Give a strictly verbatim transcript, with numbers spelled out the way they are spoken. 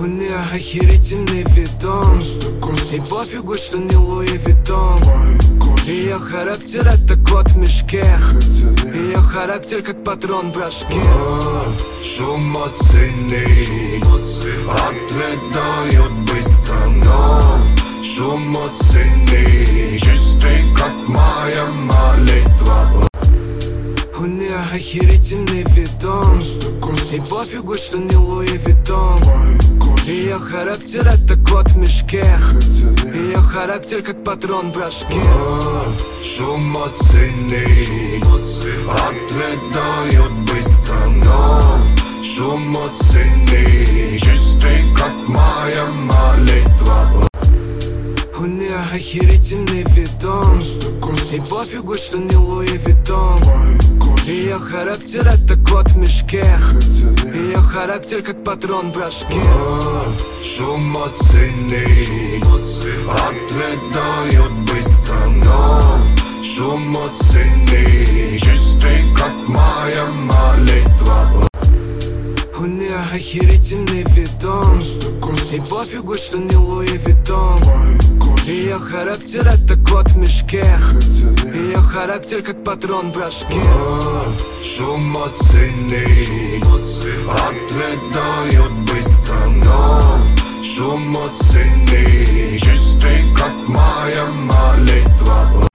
У нее охерительный видон, и пофигу, что не Луи Виттон. Ее характер — это кот в мешке, ее характер как патрон в рожке. Шум осенний ответают быстро, но шум осенний чистый, как моя молитва. У нее охерительный видон, и пофигу, что не Луи Виттон. Ее характер — это кот в мешке, ее характер как патрон в рожке. Шум осенний ответают быстро, но шум осенний чистый, как моя молитва. У нее охерительный видон, и пофигу, что не Луи Виттон. Ее характер — это кот в мешке, ее характер как патрон в рожке. Шум осенний ответают быстро, но шум осенний чистый, как моя молитва. У нее охерительный видон, и пофигу, что не Луи Виттон. Ее характер — это кот в мешке, ее характер как патрон в рожке. Шум осенний ответают быстро, но шум осенний чистый, как моя молитва.